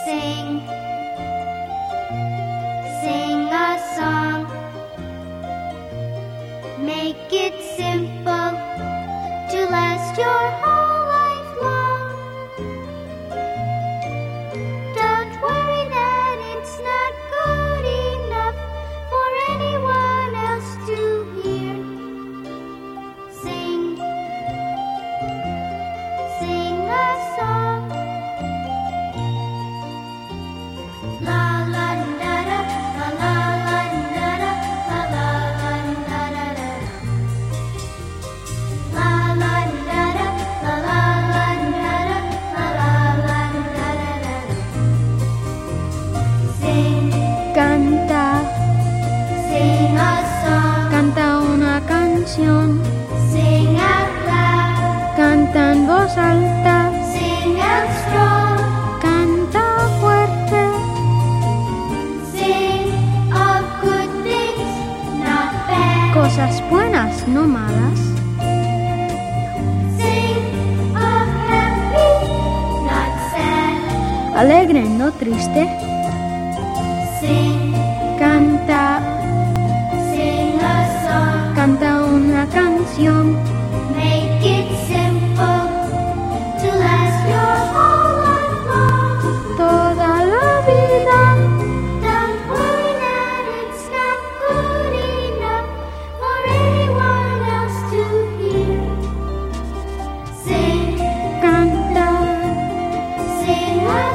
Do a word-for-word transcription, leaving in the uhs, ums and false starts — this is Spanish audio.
Sing, sing a song. Make it simple to last your whole life long. Don't worry that it's not good enough for anyone else to hear. Sing, sing a song. La la da da, la la la da da, la la la da da da. La la da da, la la la da da, la la la da da da. Sing, Canta, sing a song. canta una canción, Sing out loud. canta en voz alta, Sing out strong. canta fuerte, Sing of good things, not bad. cosas buenas, no malas. Sing of happy, not sad. Alegre, no triste. Sing, Canta, sing a song. canta una canción, Make it simple to last your whole life long. toda la vida. Don't worry that it's not good enough for anyone else to hear. Sing, Canta, sing a